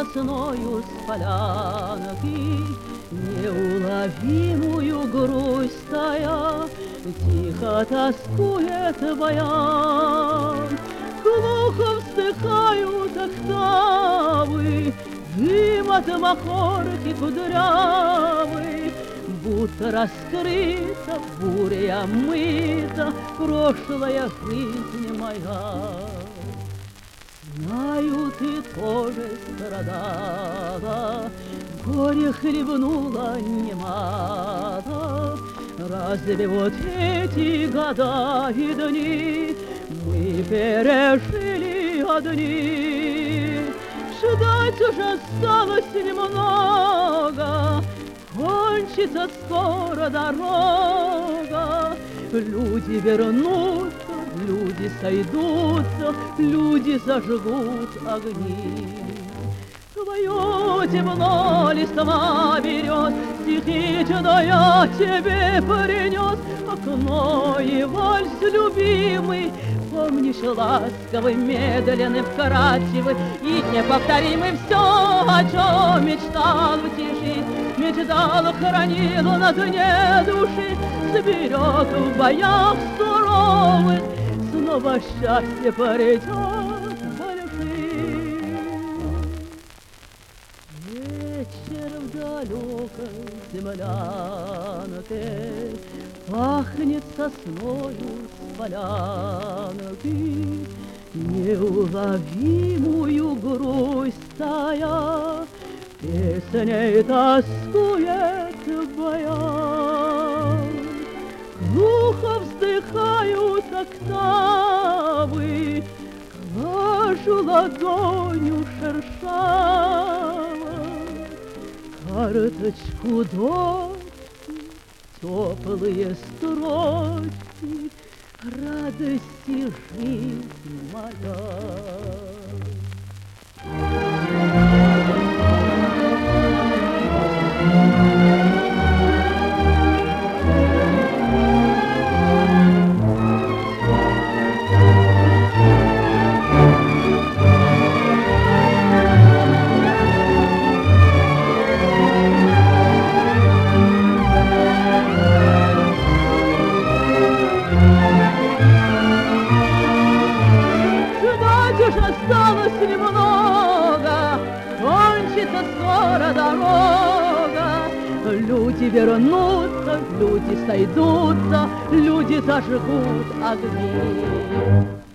сосною с полянки, неуловимую грусть тая, тихо тоскует баян. Глухо вздыхают октавы, дым от махорки кудрявый, будто раскрыта, буря омыта прошлая жизнь моя. Знаю, ты тоже страдала, горе хлебнула немало. Разве вот эти года и дни мы пережили одни? Ждать уже осталось немного, кончится скоро дорога. Люди вернутся, люди сойдутся, люди зажгут огни. Твое темно листва берет, стихи чудо я тебе принес. Окно и вальс любимый, помнишь, ласковый, медленный, вкрадчивый и неповторимый. Все, о чем мечтал в тиши, мечтал, хранил на дне души, сберег в боях суровых, снова счастье придет большим. Вечер в далекой землянке пахнет сосною с полянки, неуловимую грусть тая, песней тоскует баян. Глухо вздыхают октавы, глажу ладонью шершавой карточку дочки, теплые строчки радости жизни моя. Осталось немного, кончится скоро дорога. Люди вернутся, люди сойдутся, люди зажгут огни.